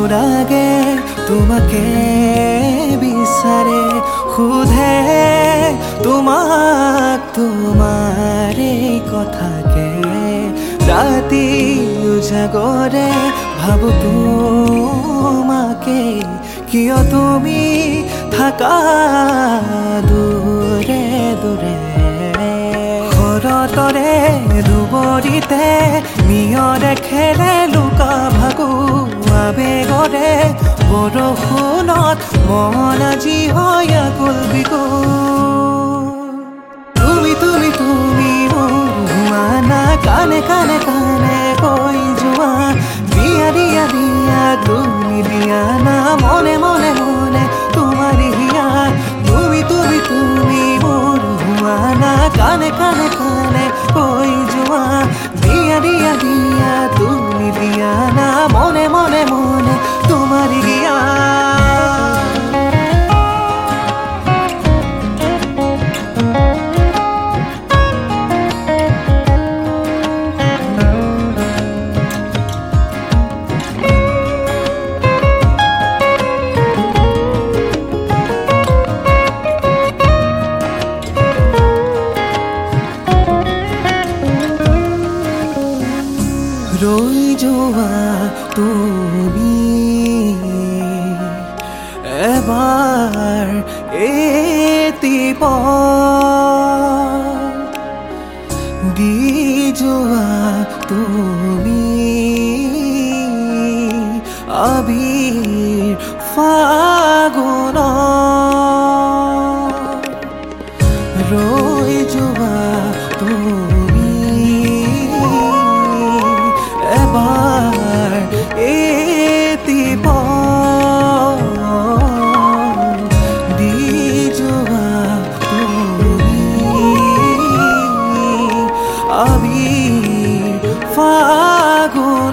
অনুৰাগে তোমাকে বিচাৰে সোধে তোমাক তোমাৰে কথাকে ৰাতি উজাগৰে ভাবো তোমাকে কিয় তুমি থাকা দূৰে দূৰে ঘৰতৰে দুবৰিতে নিয়ৰে খেলে লুকা ভাগো আবেগৰে বৰষুণত মন আজি হয় আকুল বিকুল তুমি তুমি তুমি মানা কানে কানে কানে কৈ যোৱা দিয়া দিয়া দিয়া তুমি দিয়া না মনে মনে মনে তোমারি হিয়া তুমি তুমি তুমি মানা কানে কানে কানে কৈ যোৱা দিয়া দিয়া দিয়া তুমি দিয়া না মনে মনে মনে তোমারি হিয়া ৰৈ যোৱা তুমি এবাৰ দি যোৱা তুমি আবিৰ ফাগুন ৰৈ যোৱা তুমি এবাৰ দি যোৱা তুমি আবিৰ ফাগুন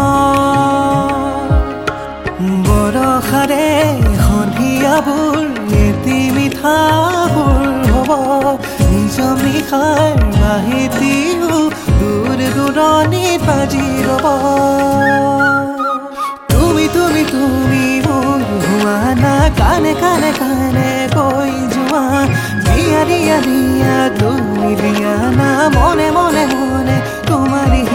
বৰষাৰে সন্ধিয়াবোৰ এটি মিঠাবোৰ হ'ব নিজ নিশাৰ মাহিতিও দূৰ দূৰণিত বাজি ৰব তুমি তুমি তুমি মোৰ হোৱানা কানে কানে কানে কৈ যোৱা দিয়া দিয়া দিয়া তুমি দিয়া না মনে মনে মনে তোমাৰি